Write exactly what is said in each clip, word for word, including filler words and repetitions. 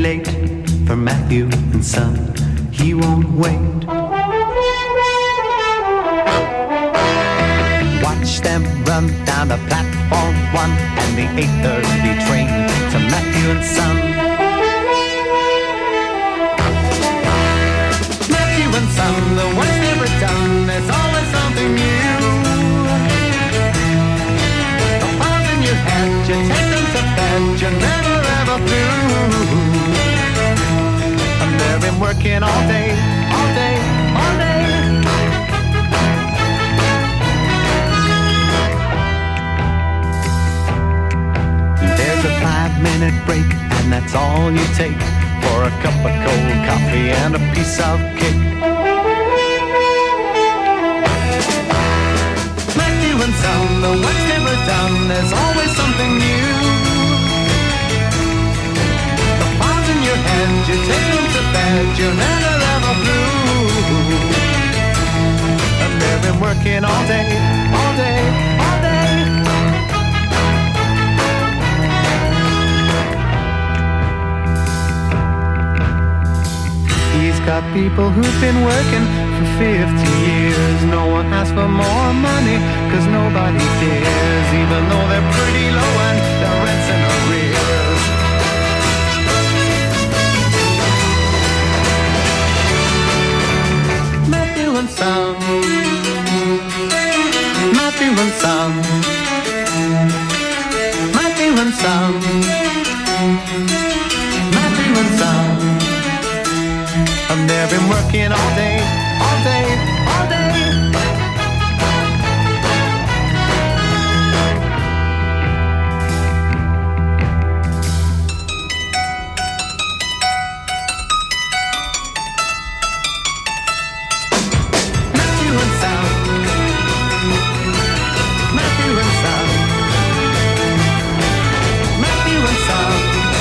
late for Matthew and Son. He won't wait. Watch them run down the platform one and the eight thirty train to Matthew and Son. Matthew and Son, the work's never done. There's always something new. The balls in your head, you take them to bed, you're never ever through. And they've been working all day, all day, all day. There's a five-minute break, and that's all you take for a cup of cold coffee and a piece of cake. Matthew and Son, the work's never done. There's always something new. The balls in your head, you take them to bed, you're never ever blue. And they've been working all day, all day, all day. He's got people who've been working for fifty years. No one asks for more money, cause nobody cares, even though they're pretty low and their rent's in arrears. Matthew and Son, Matthew and Son, Matthew and Son, Matthew and Son. And they've been working all day, all day, all day. Matthew and Son, Matthew and Son, Matthew and Son,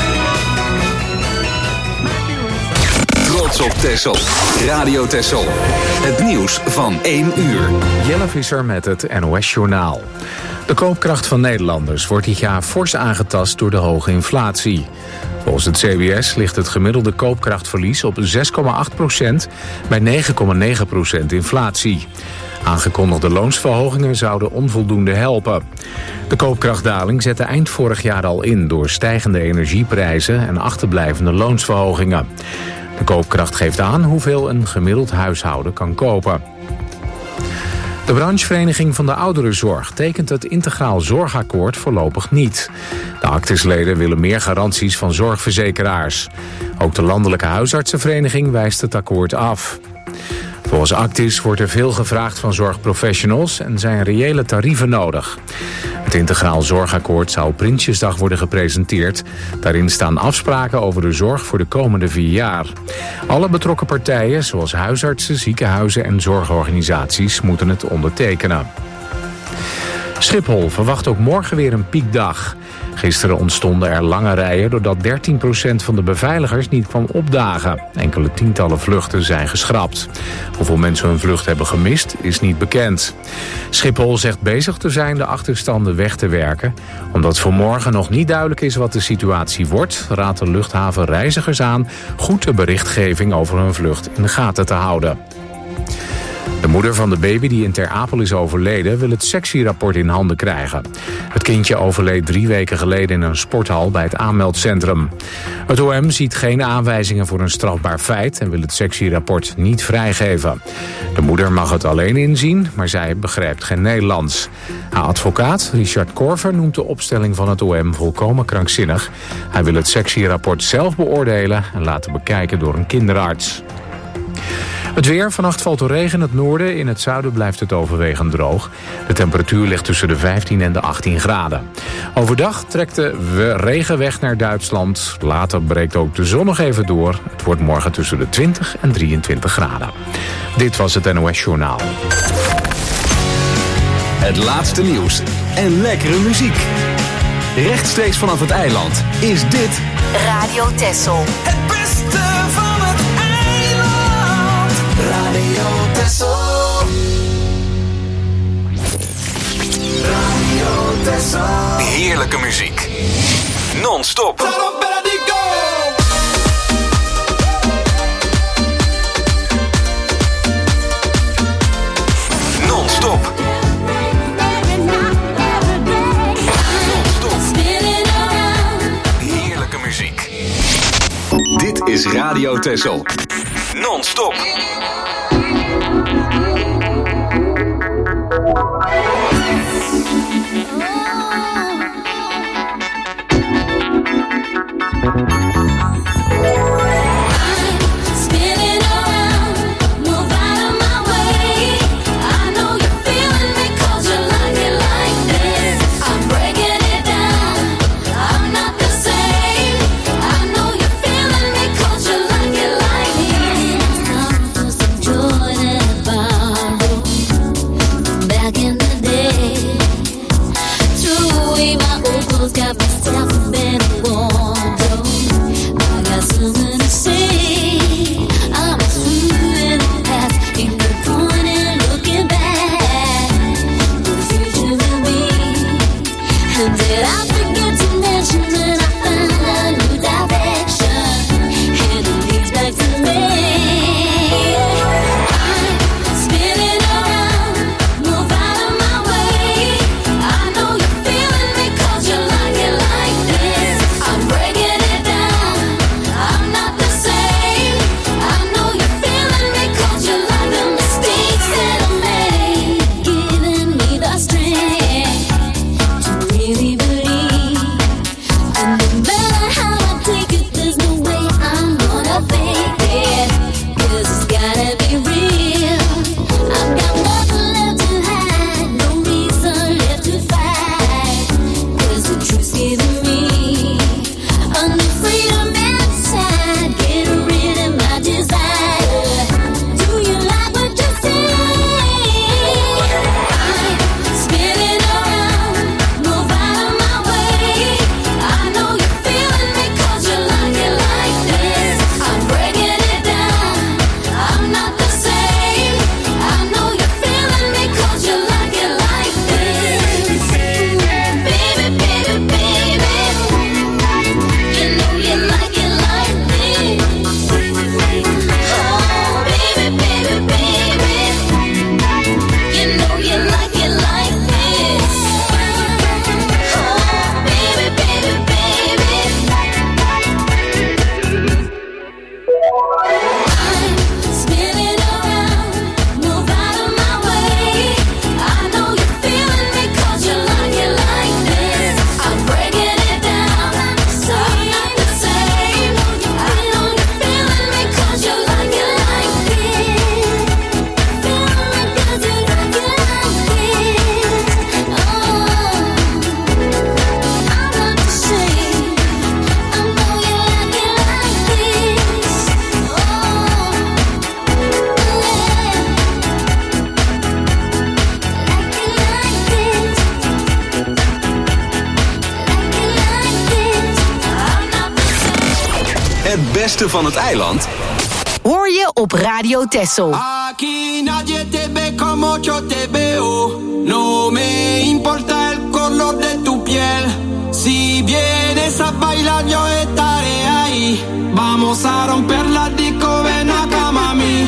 Matthew and Son. Trots op Texel. Radio Texel. Het nieuws van één uur. Jelle Visser met het N O S-journaal. De koopkracht van Nederlanders wordt dit jaar fors aangetast door de hoge inflatie. Volgens het C B S ligt het gemiddelde koopkrachtverlies op zes komma acht procent bij negen komma negen procent inflatie. Aangekondigde loonsverhogingen zouden onvoldoende helpen. De koopkrachtdaling zette eind vorig jaar al in door stijgende energieprijzen en achterblijvende loonsverhogingen. De koopkracht geeft aan hoeveel een gemiddeld huishouden kan kopen. De branchevereniging van de ouderenzorg tekent het integraal zorgakkoord voorlopig niet. De Actis-leden willen meer garanties van zorgverzekeraars. Ook de landelijke huisartsenvereniging wijst het akkoord af. Volgens Actis wordt er veel gevraagd van zorgprofessionals en zijn reële tarieven nodig. Het integraal zorgakkoord zou op Prinsjesdag worden gepresenteerd. Daarin staan afspraken over de zorg voor de komende vier jaar. Alle betrokken partijen, zoals huisartsen, ziekenhuizen en zorgorganisaties, moeten het ondertekenen. Schiphol verwacht ook morgen weer een piekdag. Gisteren ontstonden er lange rijen doordat dertien procent van de beveiligers niet kwam opdagen. Enkele tientallen vluchten zijn geschrapt. Hoeveel mensen hun vlucht hebben gemist is niet bekend. Schiphol zegt bezig te zijn de achterstanden weg te werken. Omdat voor morgen nog niet duidelijk is wat de situatie wordt, raadt de luchthaven reizigers aan goed de berichtgeving over hun vlucht in de gaten te houden. De moeder van de baby die in Ter Apel is overleden wil het sectierapport in handen krijgen. Het kindje overleed drie weken geleden in een sporthal bij het aanmeldcentrum. Het O M ziet geen aanwijzingen voor een strafbaar feit en wil het sectierapport niet vrijgeven. De moeder mag het alleen inzien, maar zij begrijpt geen Nederlands. Haar advocaat, Richard Korver, noemt de opstelling van het O M volkomen krankzinnig. Hij wil het sectierapport zelf beoordelen en laten bekijken door een kinderarts. Het weer, vannacht valt er regen in het noorden. In het zuiden blijft het overwegend droog. De temperatuur ligt tussen de vijftien en de achttien graden. Overdag trekt de regen weg naar Duitsland. Later breekt ook de zon nog even door. Het wordt morgen tussen de twintig en drieëntwintig graden. Dit was het N O S-journaal. Het laatste nieuws en lekkere muziek. Rechtstreeks vanaf het eiland is dit Radio Texel. Het beste van het eiland. Radio Texel. Radio Texel. heerlijke muziek. Non-stop. is Radio Texel. Non-stop. Het beste van het eiland hoor je op Radio Texel. Aquí nadie te ve como yo te veo. No me importa el color de tu piel. Si vienes a bailar yo estaré ahí. Vamos a romper la disco, ven acá mami.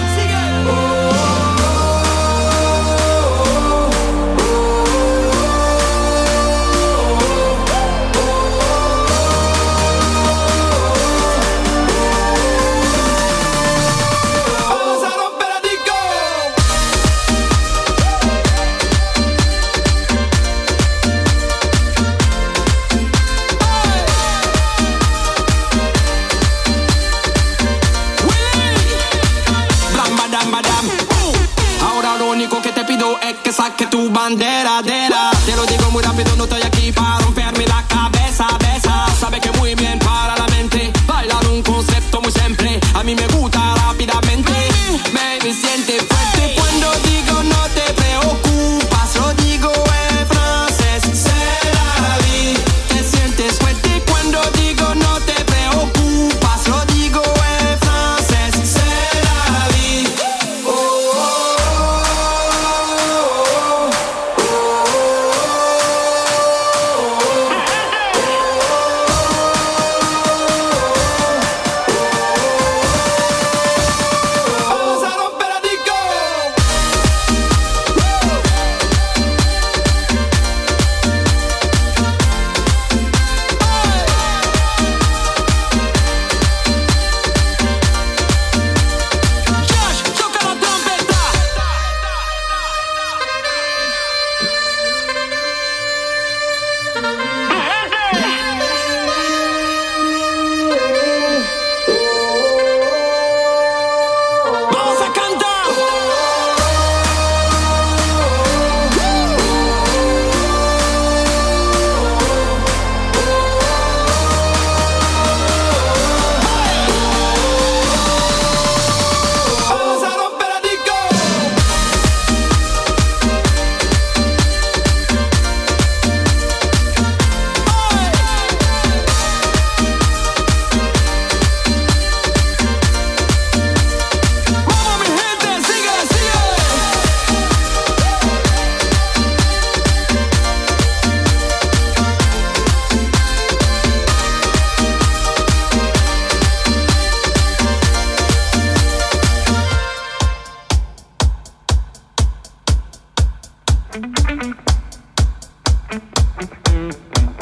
Woo!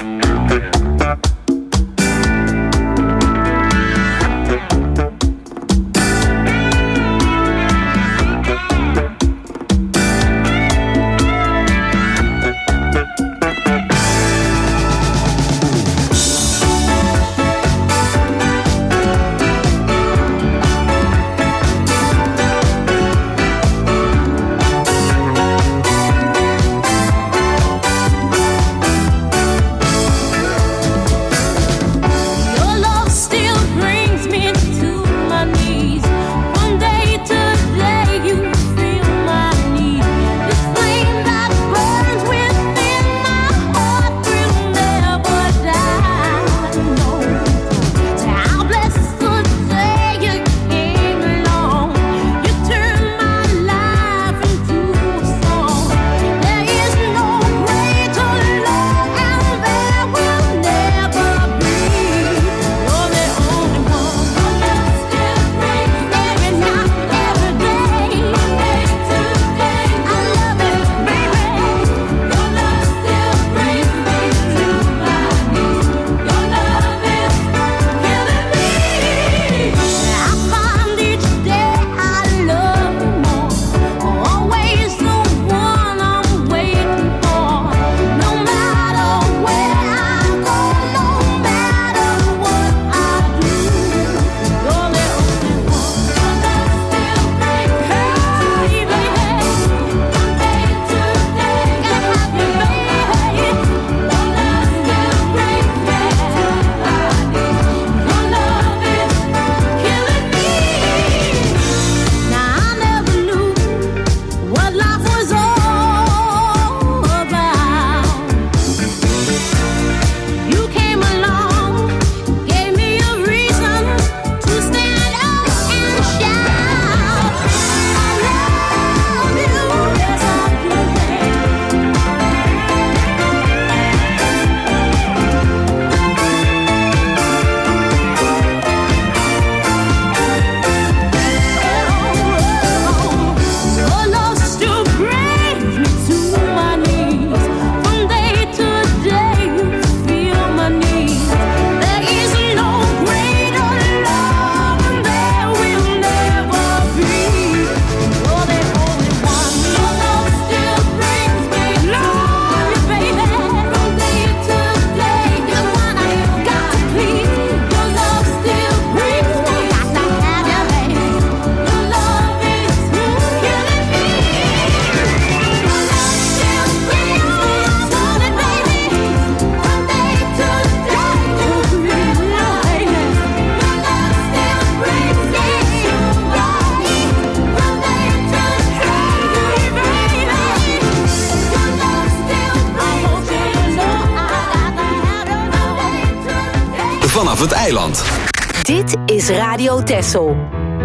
Vanaf het eiland. Dit is Radio Texel.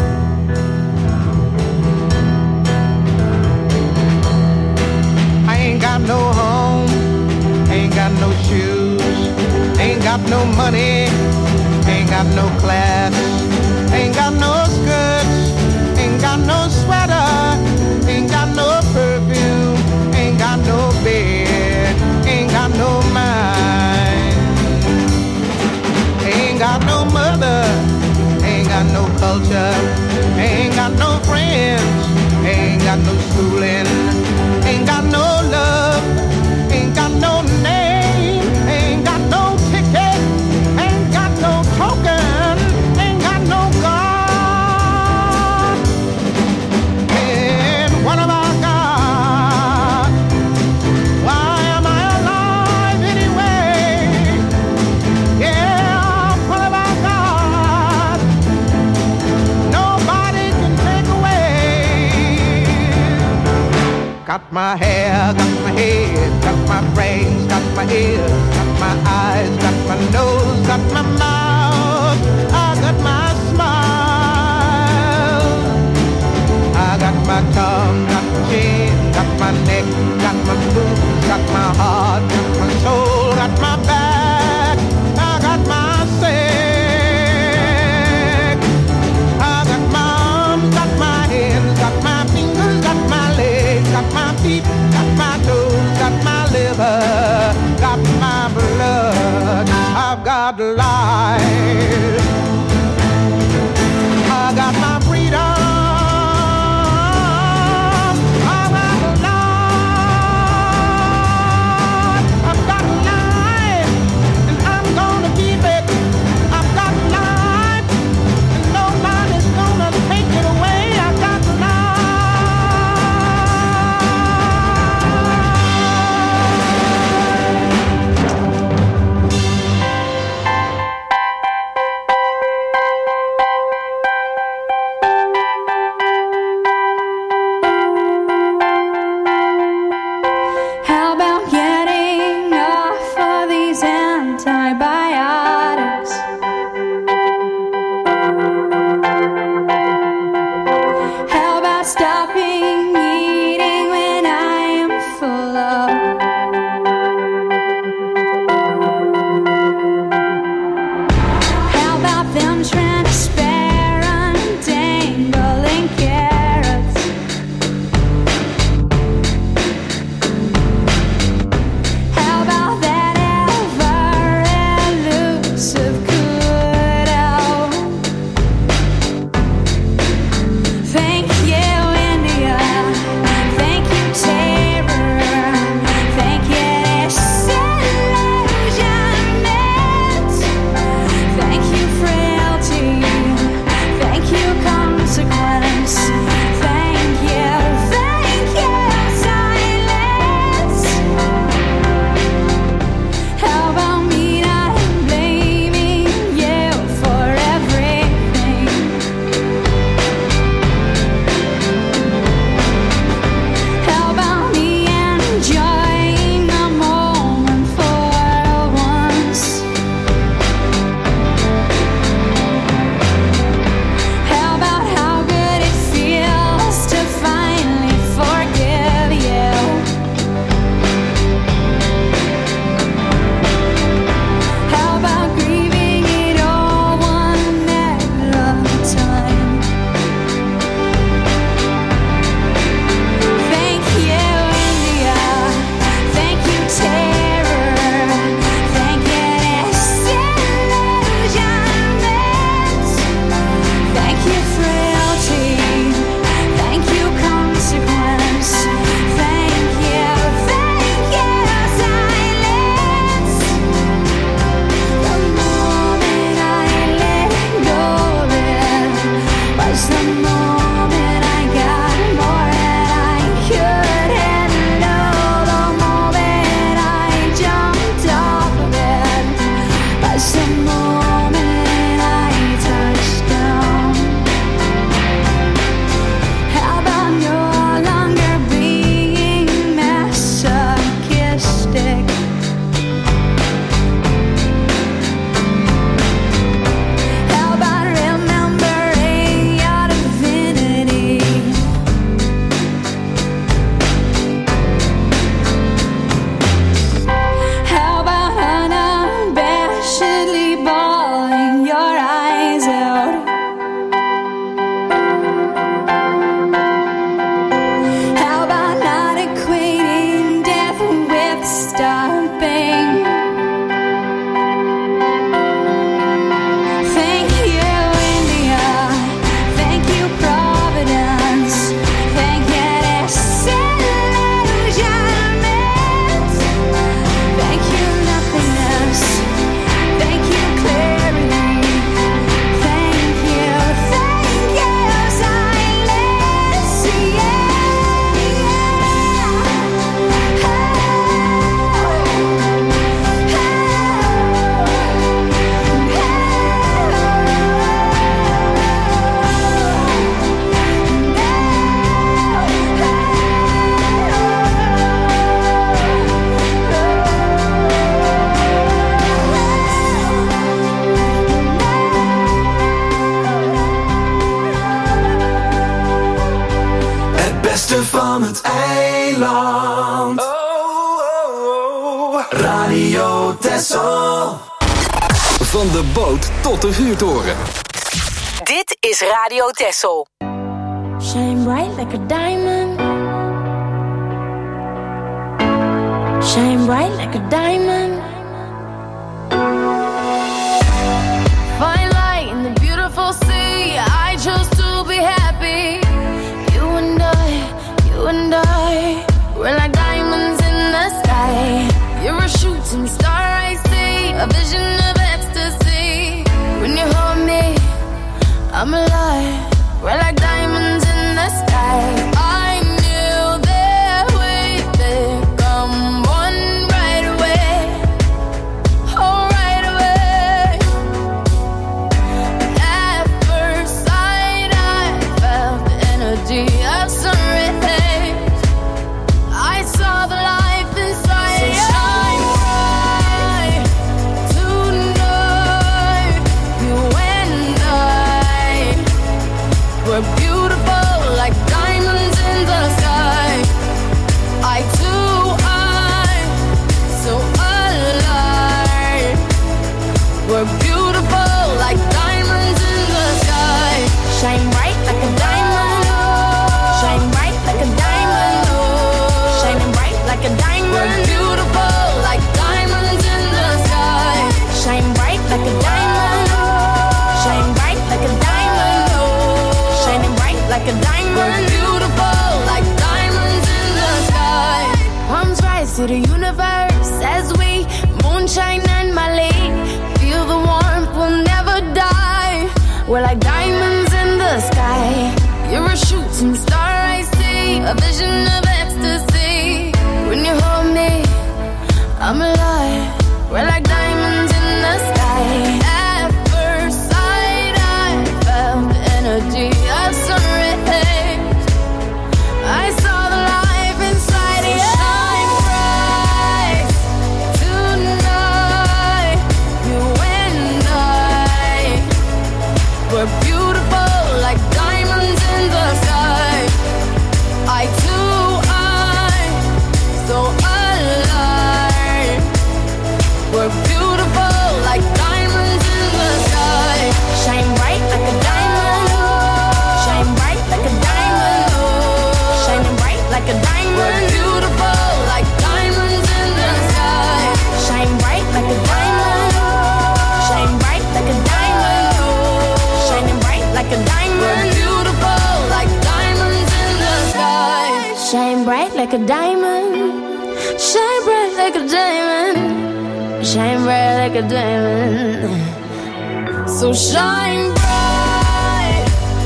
I ain't got no home, ain't got no shoes, ain't got no money, ain't got no class, ain't got no skirts, ain't got no sweater, ain't got no perfume, ain't got no bed, ain't got no mind, ain't got no mother, ain't got no culture, ain't got no friends, ain't got no schooling, ain't got no love, ain't got no name, ain't got no ticket, ain't got no token, ain't got no God. And what have I got? Why am I alive anyway? Yeah, what have I got? Nobody can take away. Got my hair, got my head, got my brains, got my ears, got my eyes, got my nose, got my mouth, I got my smile. I got my tongue, got my chin, got my neck, got my boobs, got my heart, got my soul, got my back, I got my sex. I got my arms, got my hands, got my fingers, got my legs, got my feet, got my toes, got my liver, got my blood. got life. I got my freedom. Van het eiland. Oh, oh, oh. Radio Texel. Van de boot tot de vuurtoren. Dit is Radio Texel. Shine bright like a diamond. Shine bright like a diamond. shooting star I see, a vision of ecstasy. When you hold me, I'm alive. We're like diamonds in the sky. I knew that we'd become one right away. Oh, right away. At first sight, I felt the energy of sun rays. I saw the life inside. So shine bright tonight. You and I were beautiful like diamonds in the sky. I too, I so alive. We're beautiful like diamonds in the sky. Shine bright like a diamond. Shine bright like a diamond. Shining bright like a diamond. We're beautiful like diamonds in the sky. Shine bright like a diamond. Shine bright like a diamond. Shining bright like a diamond. We're beautiful like diamonds in the sky. Palms rise to the universe as we moonshine and Malay. Feel the warmth, we'll never die. We're like diamonds in the sky. You're a shooting star I see, a vision of ecstasy. When you hold me, I'm alive. We're like diamonds in the sky. At first sight, I felt the energy of sun rays. I saw the life inside you. Shine bright tonight. You and I were beautiful like diamonds in the sky. I too, I so alive. We're beautiful like diamonds in the sky. Shine bright like a diamond. Shine bright like a diamond. Shining bright like a diamond. We're beautiful like diamonds in the sky. Shine bright like a diamond. Shine bright like a diamond. Shining bright like a diamond. We're beautiful like diamonds in the sky. Shine bright like a diamond. Shine bright like a diamond. Shine bright like a diamond. So shine bright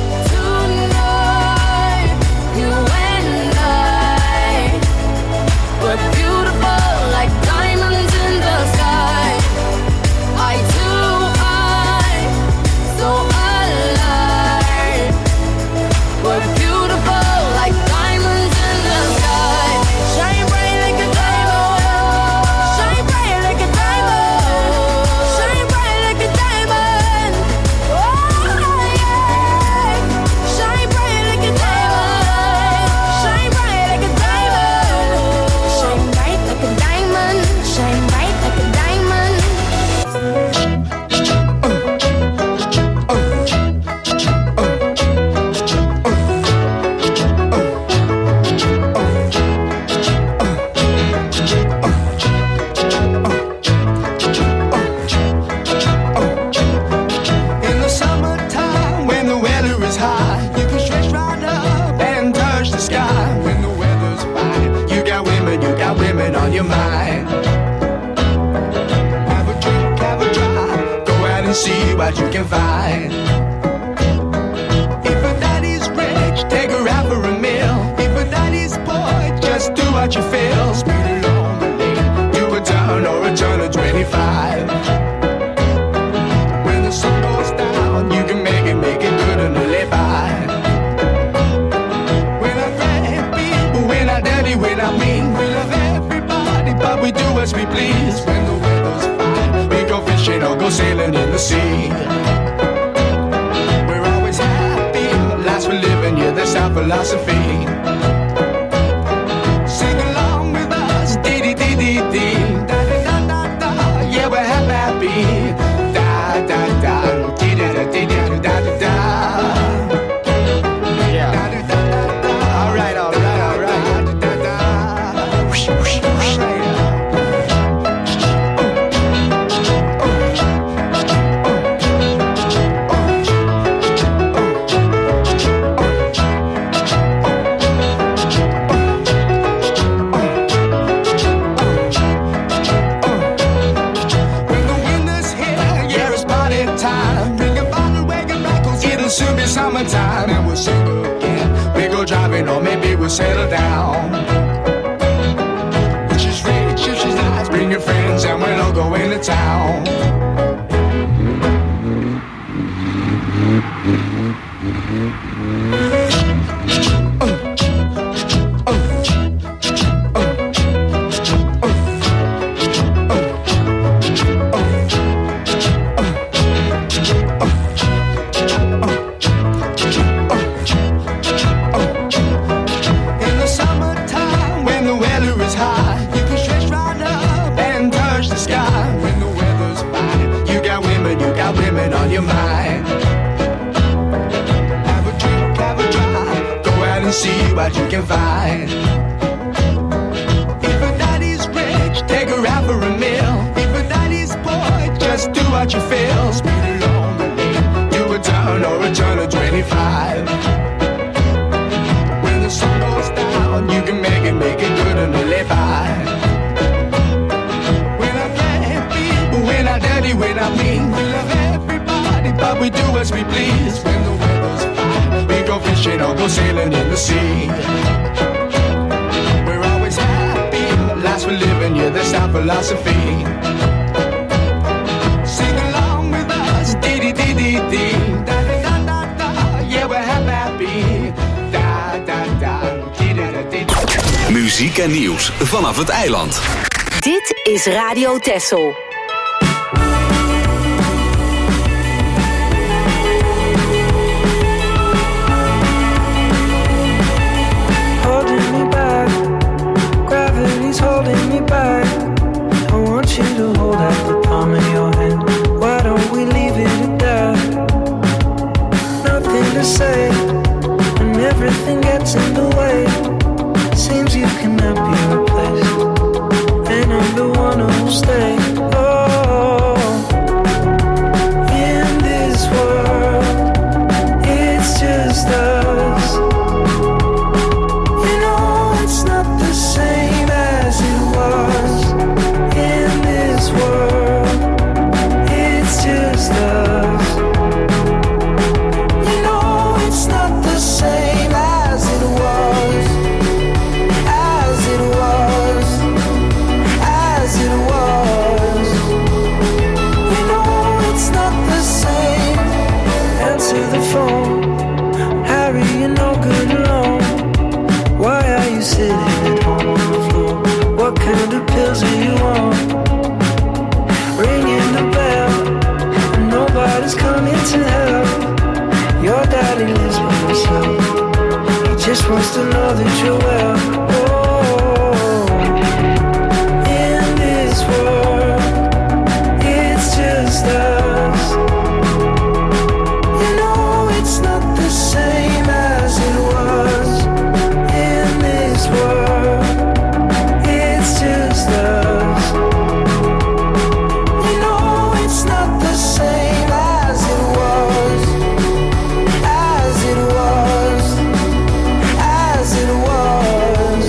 tonight. You and I were beautiful like diamonds in the sky. I too, I so alive. We're beautiful like diamonds in the sky. Shine bright like a diamond. Shine bright like a diamond. Shine bright like a diamond. Oh yeah. Shine bright like a diamond. Shine bright like a diamond. Shine bright like a diamond. Shine bright like a diamond. In the summertime, when the weather is high, you can stretch right up and touch the sky. When the weather's fine, you got women, you got women on your mind. Have a drink, have a drive, go out and see what you can find. If a daddy's rich, take her out for a meal. If a daddy's poor, just do what you feel. Speed along the lane, do a turn or a turn of twenty-five. When the sun goes down, you can make it, make it good and live by. We're not great people, we're not dirty, we're not mean. We love everybody, but we do as we please. When the weather's fine, we go fishing or go sailing in the sea. We're always happy, life's for living, yeah, that's our philosophy. Sing along with us, dee dee dee dee dee, da da da da da, yeah, we're happy. Da da da, dee da da dee da da da da. Yeah. Da da da da da. All right, all right, all right. Da da da. Whoosh, whoosh, whoosh. All right. summertime and we'll sing again. We go driving or maybe we'll settle down. She's rich, she's nice, bring your friends and we'll all go into town. See what you can find. If a daddy's rich, take her out for a meal. If a daddy's poor, just do what you feel. Speed along the lane, do a turn or a turn of twenty-five. When the sun goes down, you can make it, make it good and live by. We're not happy, we're not dirty, we're not mean. We love everybody, but we do as we please. When the weather's fine, we go fishing or go sailing in the sea. We're always happy, last we're living, yeah, that's our philosophy. Sing along with us, dee-dee-dee-dee-dee. Da-da-da-da-da, yeah, we're happy. Da-da-da, dee-dee-dee-dee. Muziek en nieuws vanaf het eiland. Dit is Radio Texel. Holding me back. I want you to hold out the palm of your hand. Why don't we leave it at that? Nothing to say, and everything gets in the way. Seems you cannot be replaced, and I'm the one who'll stay. Oh, in this world, it's just us. You know it's not the same as it was. In this world, it's just us. You know it's not the same as it was, as it was, as it was. You know it's not the same. Answer the phone, Harry, you're no good alone. Why are you sitting at home on the floor? What kind of pills are you on? Ringing the bell, and nobody's coming to help. Your daddy lives by himself. He just wants to know that you're well. Oh, in this world, it's just us. You know it's not the same as it was. In this world, it's just us. You know it's not the same as it was, as it was, as it was.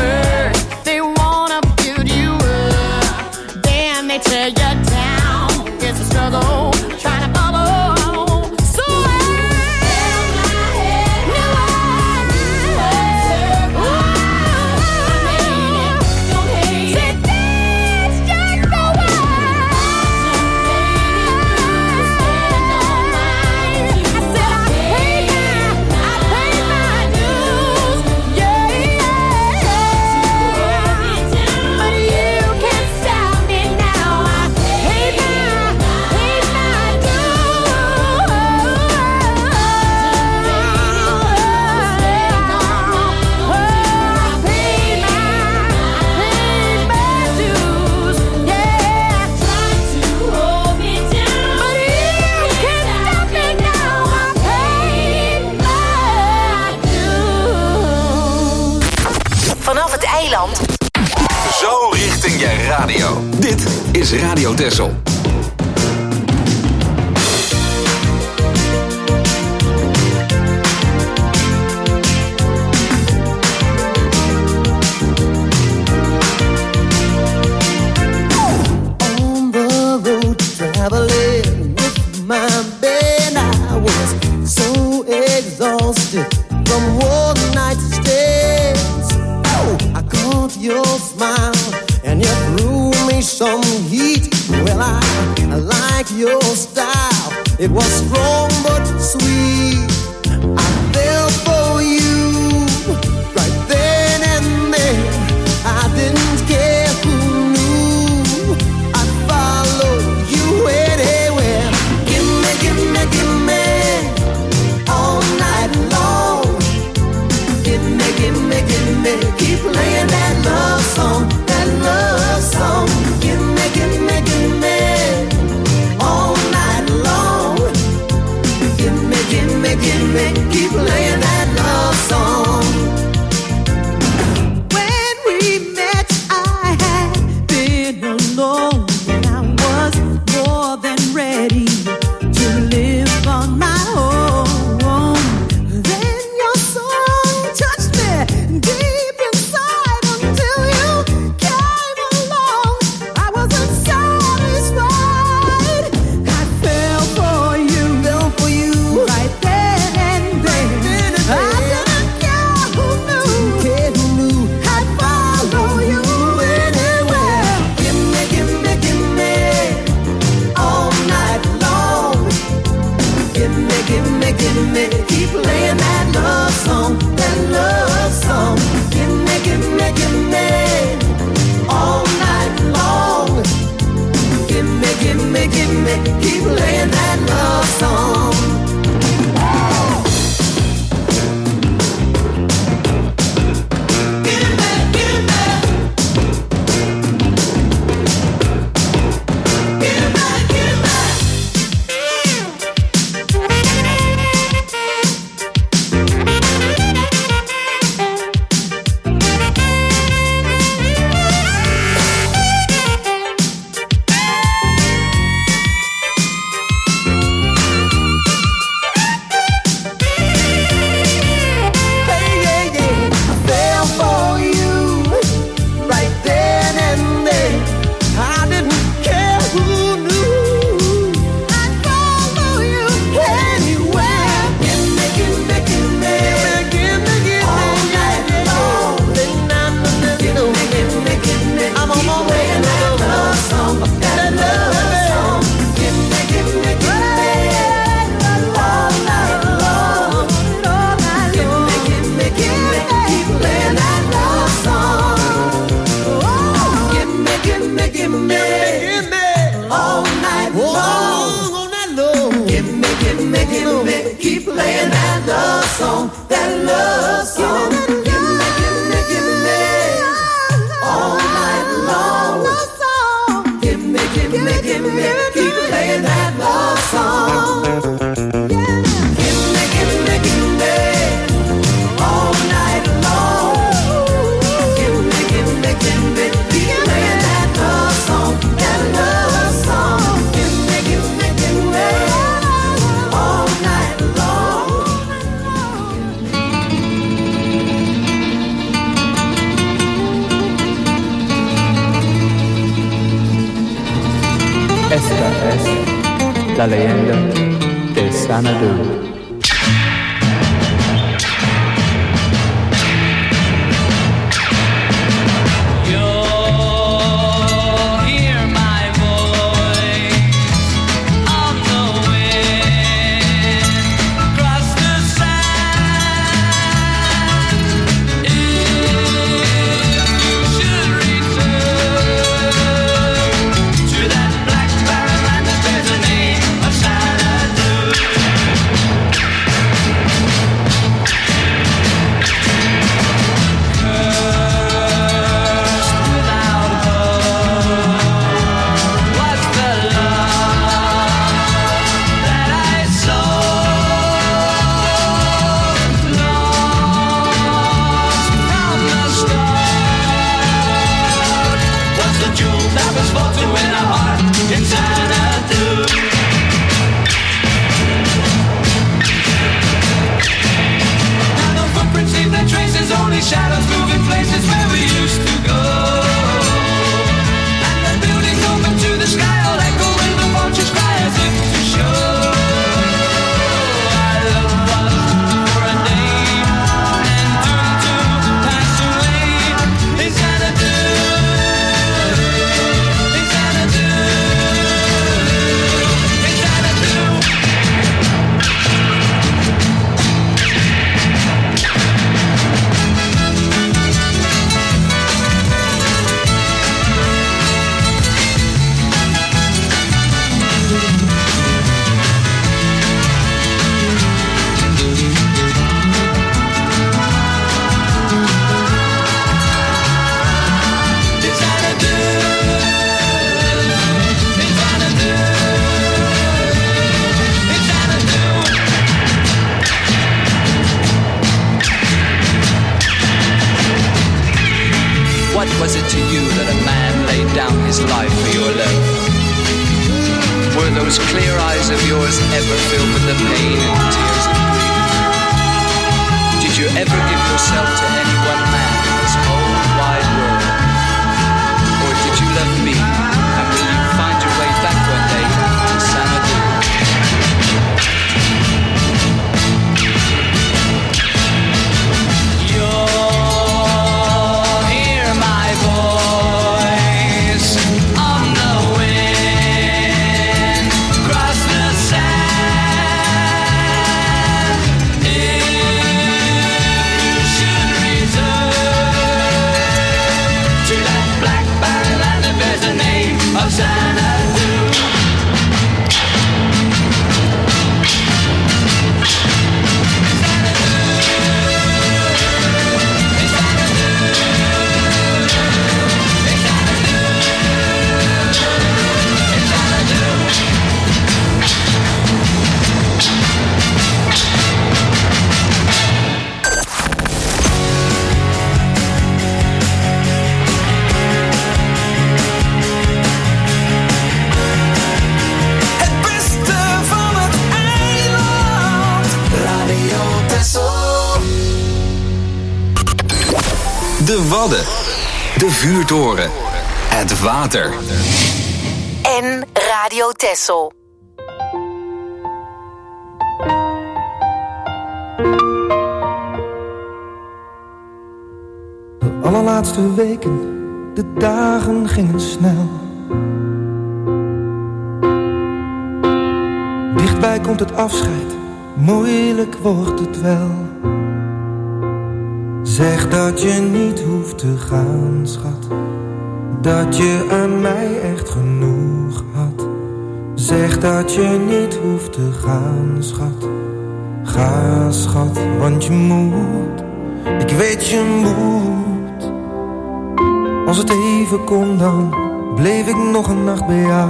First, they wanna build you up, then they tear you down. It's a struggle, trying to follow. So Zo richting je radio. Dit is Radio Texel. On the road traveling with my band, I was so exhausted from one night's stays. Oh, I caught your smile and you threw me some heat. Well, I, I like your style. It was strong but sweet. I fell for you right then and there. I didn't care who knew. I'd follow you anywhere. Give me, give me, give me all night long. Give me, give me, give me. Keep playing that love song, that love song. Give me, give me, give me all night long. Give me, give me, give me. Keep playing that love song. When we met, I had been alone, and I was more than ready to live on my own. Then your song touched me deep inside until you came along. I wasn't satisfied. I fell for you, fell for you right then and there. I didn't care who knew, care who knew. I'd follow you anywhere. Give me, give me, give me all night long. Give me, give me, give me. Keep playing that love song, that love song. Give me, give me, give me all night long. Give me, give me, give me. Keep playing that love song. Give me, give me. Give me, give me. Hey, yeah, yeah. I fell for you right then and there. I didn't care who knew. I'd follow you anywhere. Give me, give me, give me, give me, give me all night long. Give me, give me, give me. I'm on my way and that love song, that love song. Give me, give me, give me all night long. Give me, give me, give me. Keep playing that love song. Give me, give me, give me all night long. Give me, give me, give me. Keep playing that love song, that love song. Give me, give me, give me all night long. Give me, give me, give me. Keep playing that love song. Give me, give me, give me all night long. Give me, give me, give me. Keep playing that love song, that love song. Give me, give me, give me all night long. La leyenda de Xanadu. Shadows moving places where we used to go, and the buildings open to the sky, all echo when the vultures cry as if to show our love was for a day and doomed to pass away. Is Xanadu, is Xanadu, is Xanadu. What was it to you that a man laid down his life for your love? Were those clear eyes of yours ever filled with the pain and tears of grief? Did you ever give yourself to any one man in this whole wide world? Or did you love me, and will you find your way back one day to Xanadu? De Wadden, de vuurtoren, het water. En Radio Texel. De allerlaatste weken, de dagen gingen snel. Dichtbij komt het afscheid, moeilijk wordt het wel. Zeg dat je niet hoeft te gaan, schat. Dat je aan mij echt genoeg had. Zeg dat je niet hoeft te gaan, schat. Ga, schat, want je moet. Ik weet je moet. Als het even kon, dan bleef ik nog een nacht bij jou.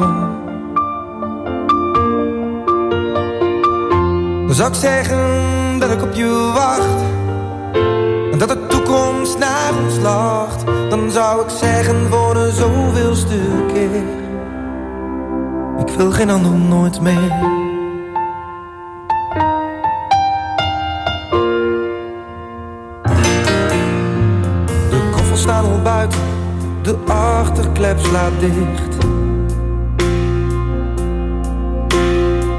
Dan zou ik zeggen dat ik op je wacht. En dat de toekomst naar ons lacht. Dan zou ik zeggen voor de zoveelste keer: ik wil geen ander nooit meer. De koffers staan al buiten, de achterklep slaat dicht.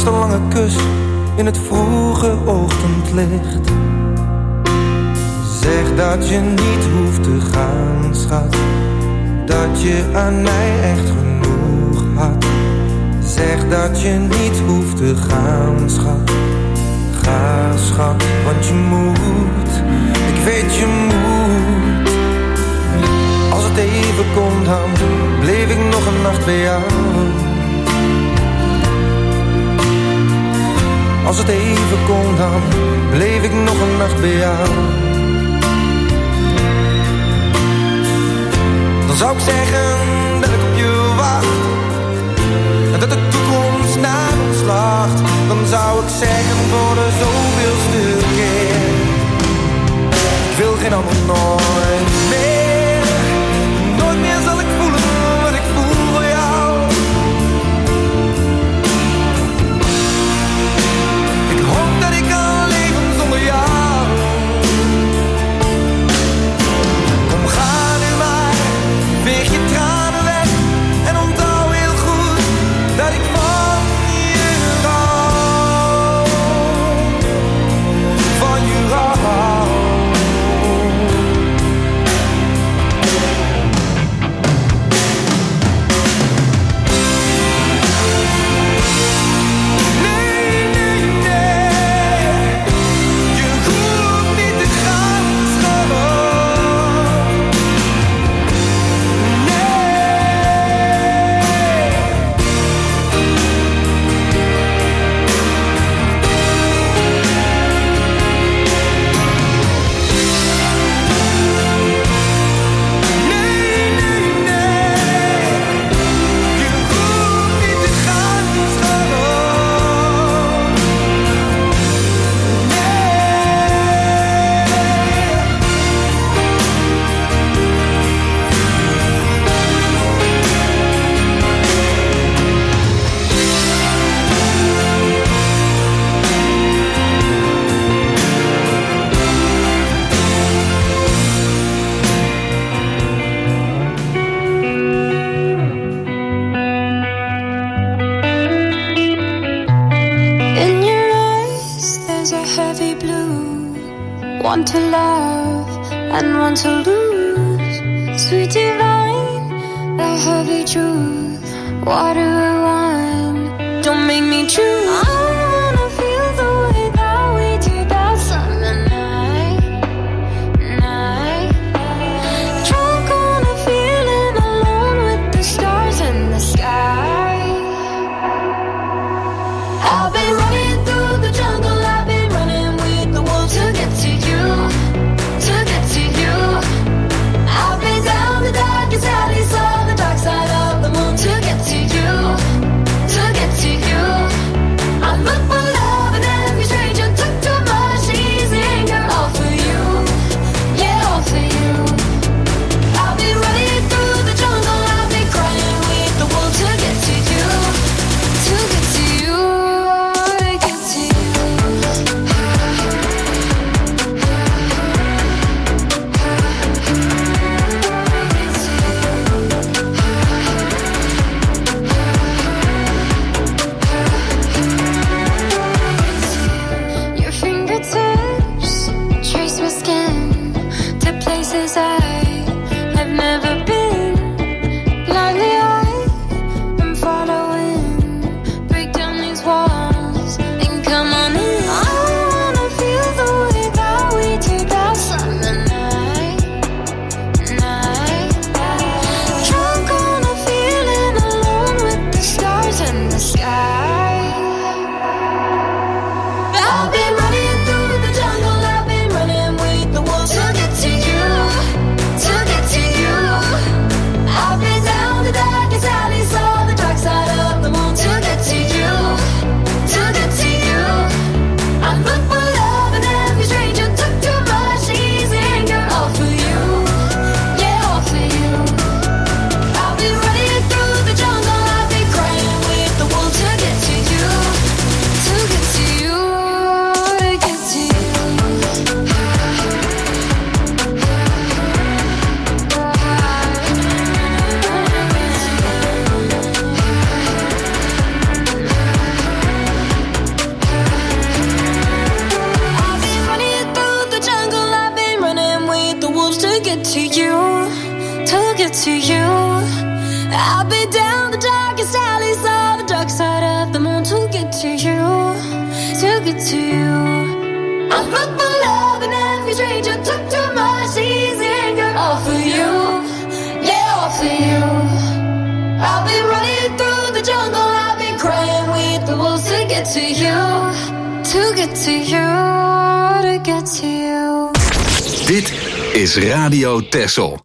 eerste lange kus in het vroege ochtendlicht. Zeg dat je niet hoeft te gaan, schat. Dat je aan mij echt genoeg had. Zeg dat je niet hoeft te gaan, schat. Ga, schat, want je moet. Ik weet je moet. Als het even kon, dan bleef ik nog een nacht bij jou. Als het even kon, dan bleef ik nog een nacht bij jou. Dan zou ik zeggen dat ik op je wacht. En dat de toekomst naar ons lacht. Dan zou ik zeggen voor de zoveelste keer. Ik wil geen ander nooit meer. Nooit meer zal ik voelen wat ik voel voor jou. Ik hoop dat ik kan leven zonder jou. Kom, ga nu maar, veeg je tranen weg. En onthoud heel goed dat ik van je hou. Van je hou. One to love and one to lose. Sweet divine, the heavy truth. Water or wine, don't make me choose. I wanna feel the way that we did that summer night, night. Drunk on a feeling alone with the stars in the sky. I've been running through the jungle, I've been running with the wolves to get to you, to get to you. I've been down the darkest alleys, saw the dark side of the moon to get to you, to get to you. I'm to you. I'll be down the darkest alleys of the dark side of the moon to get to you, to get to you. I'm fucked for love and every stranger took too much easy anger. All for you, yeah, all for you. I'll be running through the jungle, I'll be crying with the wolves to get to you, to get to you, to get to you. Dit is Radio Texel.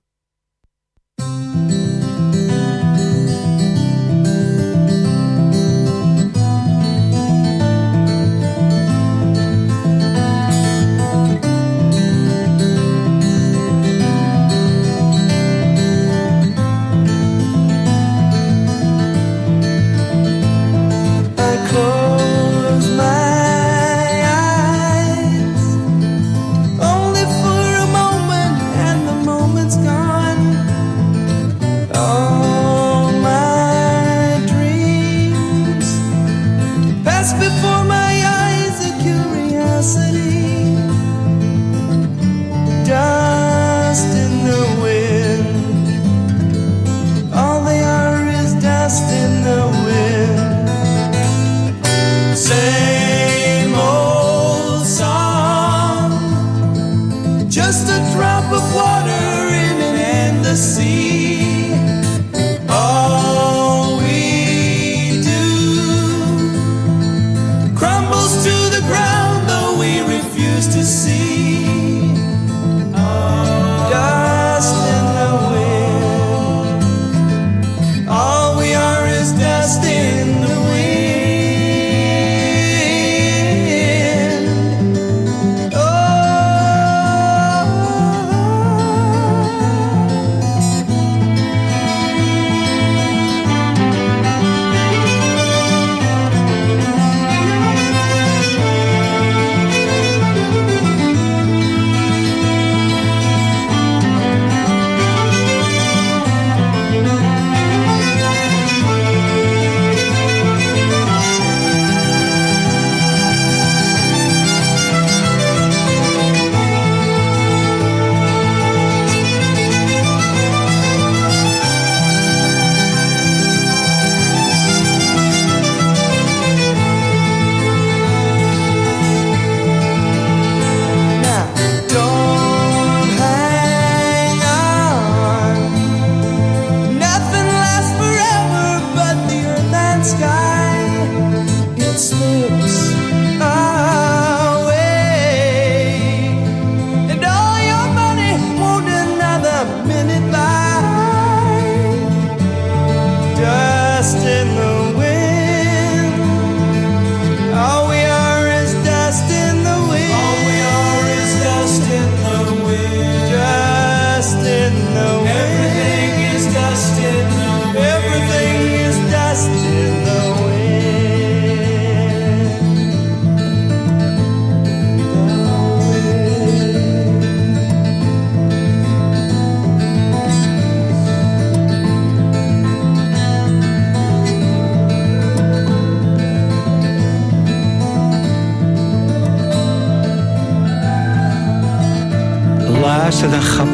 Luister dan, grap.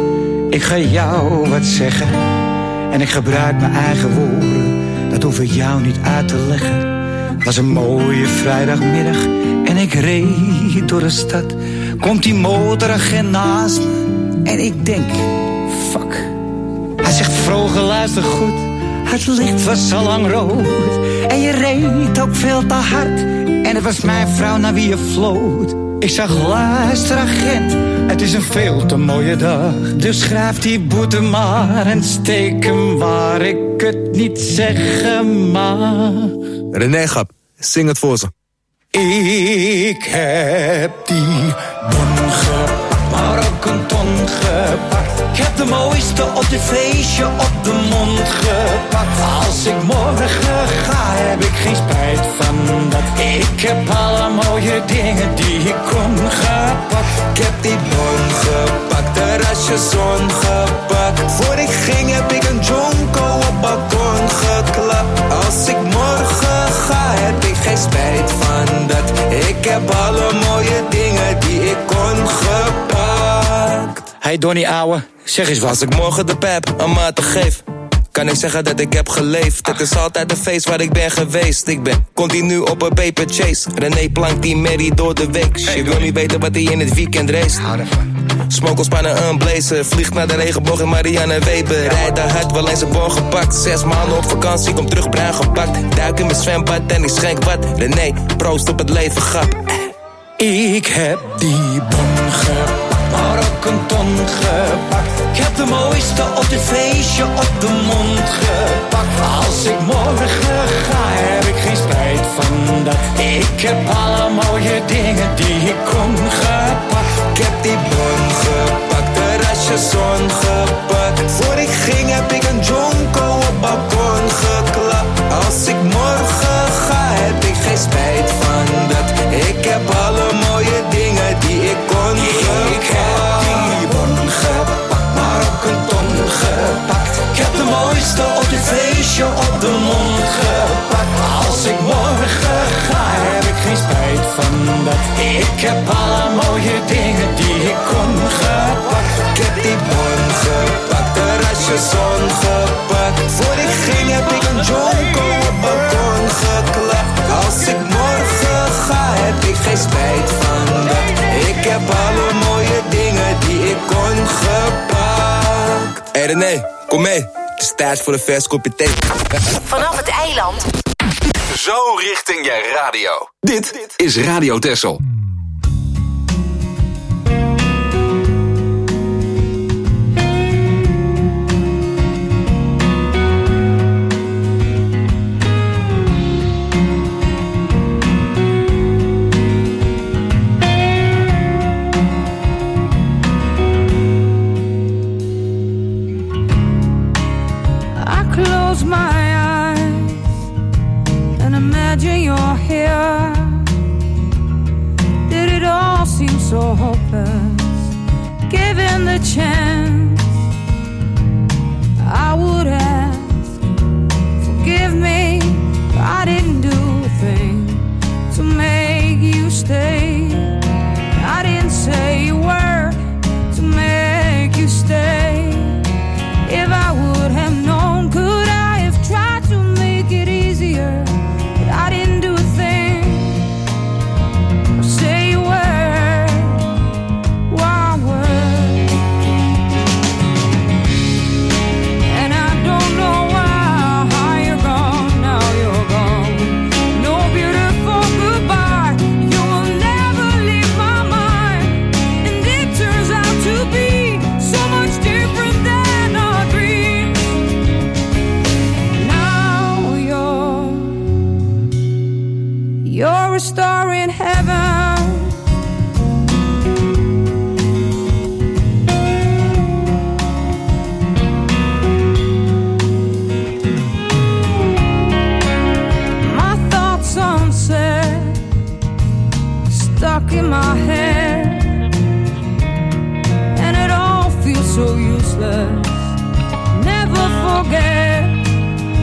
Ik ga jou wat zeggen. En ik gebruik mijn eigen woorden. Dat hoef ik jou niet uit te leggen. Het was een mooie vrijdagmiddag. En ik reed door de stad. Komt die motoragent naast me. En ik denk, fuck. Hij zegt, vroeger luister goed. Het licht was al lang rood. En je reed ook veel te hard. En het was mijn vrouw naar wie je floot. Ik zag, luister agent, het is een veel te mooie dag. Dus schrijf die boete maar en steek hem waar ik het niet zeggen mag. René Gap, zing het voor ze. Ik heb die bon gepakt, maar ook een ton gepakt. Ik heb de mooiste op dit feestje op de mond gepakt. Als ik morgen ga, heb ik geen spijt van dat. Ik heb alle mooie dingen die ik kon gepakt. Ik heb die bon gepakt, terrasje zon gepakt. Voor ik ging heb ik een jonko op balkon geklapt. Als ik morgen ga, heb ik geen spijt van dat. Ik heb alle mooie dingen die ik kon gepakt. Hey Donnie ouwe, zeg eens wat. Als ik morgen de pep aan maten geef, kan ik zeggen dat ik heb geleefd. Het is altijd een feest waar ik ben geweest. Ik ben continu op een paper chase. René plankt die Mary door de week. Je wil niet weten wat hij in het weekend race. Smoke spannen een blazer. Vliegt naar de regenboog in Marianne Weber. Rijd daar hard, wel eens een bon gepakt. Zes maanden op vakantie, kom terug bruin gepakt. Duik in mijn zwembad en ik schenk wat. René, proost op het leven, grap. Ik heb die bon gepakt, maar ook een ton gepakt. Ik heb de mooiste op dit feestje op de mond gepakt. Als ik morgen ga, heb ik geen spijt van dat. Ik heb alle mooie dingen die ik kon gepakt. Ik heb die bon gepakt, terrasje zon gepakt. Voor ik ging heb ik een jonko op balkon geklapt. Als ik morgen ga, heb ik geen spijt van dat. Ik heb alle mooie dingen die ik kon gepakt. Ik heb die bon gepakt, maar ook een ton gepakt. Ik heb de mooiste op dit feestje op de mond gepakt. Als ik morgen ga, heb ik geen spijt van dat. Ik heb alle mooie dingen die ik kon gepakt. Ik heb die bon gepakt, terrasje zon gepakt. Voor ik ging heb ik een jonko op balkon geklapt. Als ik morgen ga, heb ik geen spijt van dat. Ik heb alle mooie dingen die ik kon gepakt. Hé hey René, kom mee. Het is tijd voor een vers kopje thee. Vanaf het eiland. Zo richting je radio. Dit is Radio Texel. So hopeless, given the chance, I would ask, forgive me, I didn't do a thing to make you stay. I didn't say a word to make you stay. If I would have known, could I have tried to make it easier? But I didn't do a thing or say a word. You're a star in heaven. My thoughts unsaid, stuck in my head, and it all feels so useless. Never forget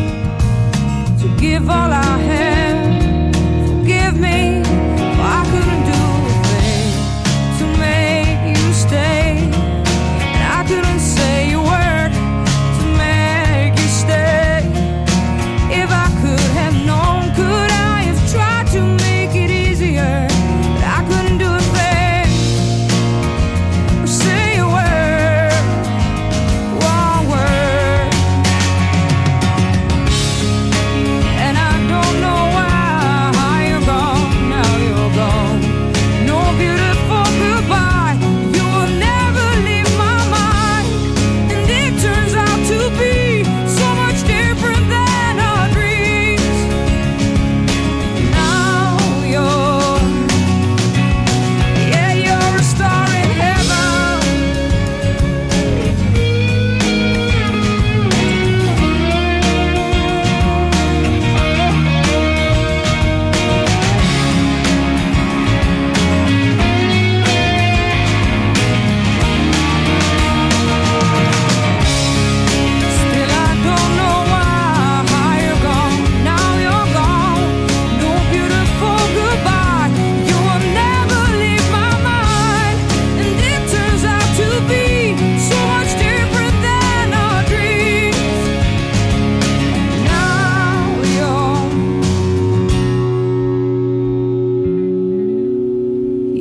to give all I have. Me, I could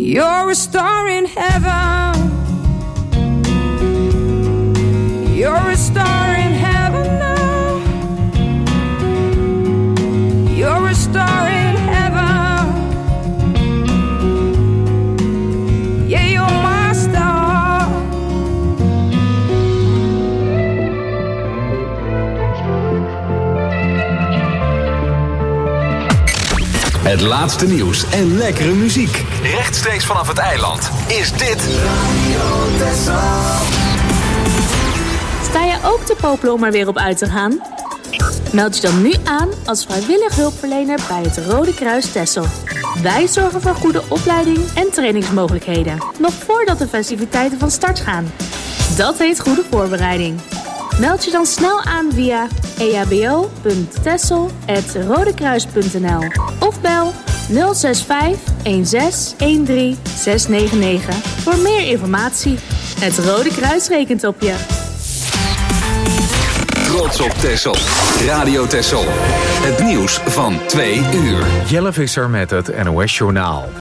You're a star in heaven. You're a star in heaven now. You're a star in heaven. Yeah, you're my star. Het laatste nieuws en lekkere muziek. Rechtstreeks vanaf het eiland is dit Radio Texel. Sta je ook te popelen om er weer op uit te gaan? Meld je dan nu aan als vrijwillig hulpverlener bij het Rode Kruis Texel. Wij zorgen voor goede opleiding en trainingsmogelijkheden, nog voordat de festiviteiten van start gaan. Dat heet goede voorbereiding. Meld je dan snel aan via e h b o punt texel apenstaartje rodekruis punt n l of bel nul zes vijf een zes een drie zes negen negen voor meer informatie. Het Rode Kruis rekent op je. Trots op Texel. Radio Texel. Het nieuws van twee uur. Jelle Visser met het N O S Journaal.